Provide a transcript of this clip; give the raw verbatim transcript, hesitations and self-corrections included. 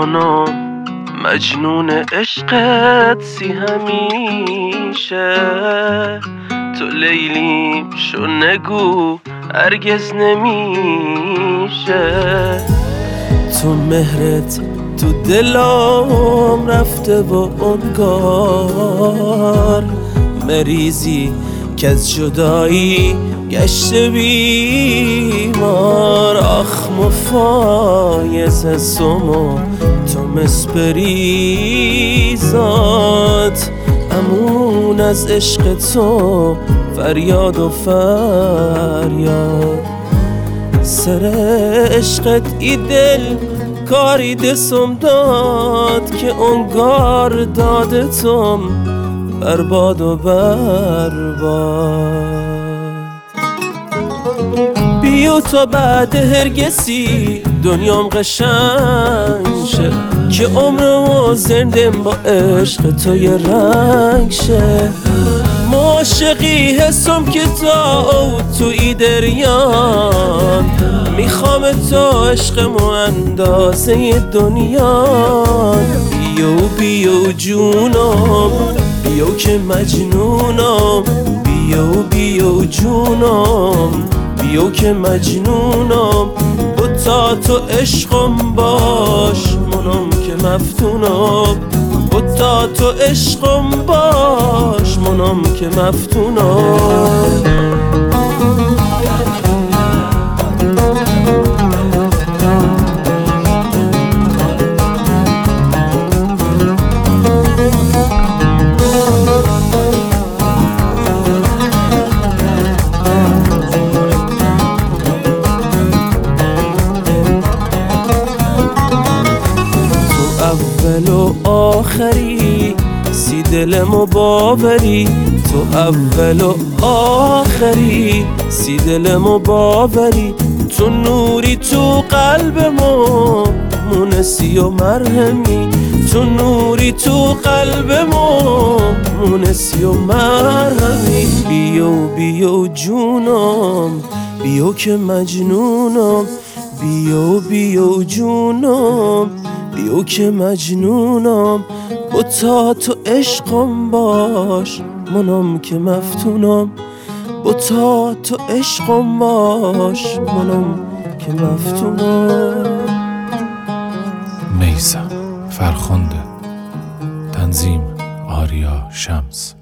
منم مجنون عشقت سی همیشه. تو لیلیم شو نگو هرگز نمیشه. تو مهرت تو دلم رفته و انگار مریضی که از جدایی گشته بیمار. آخ مفایز سمو تو مسپریزات امون از عشق تو فریاد و فریاد. سر عشقت ای دل کاری دستم داد که انگار دادتم برباد و برباد. بیو تا بعد هرگسی دنیام قشنگ شه که عمرمو زندم با عشق تو یه رنگ شه. عاشقی حسم که تا توی دریان میخوام تو عشقمو اندازه دنیا. بیو بیو جونم بیو که مجنونم. بیو بیو جونم بیو که مجنونم. بتا تو عشقم باش منم که مفتونم. بتا تو عشقم باش منم که مفتونم. اول و آخری سی دلمو باوری. تو اول و آخری سی دلمو باوری. تو نوری تو قلبمو مونسی و مرهمی. تو نوری تو قلبمو مونسی و مرهمی. بیو بیو جونم بیو که مجنونم. بیو بیو جونم بیو که مجنونم. بتا تو عشقم باش منم که مفتونم. بتا تو عشقم باش منم که مفتونم. میثم فرخنده. تنظیم آریا شمس.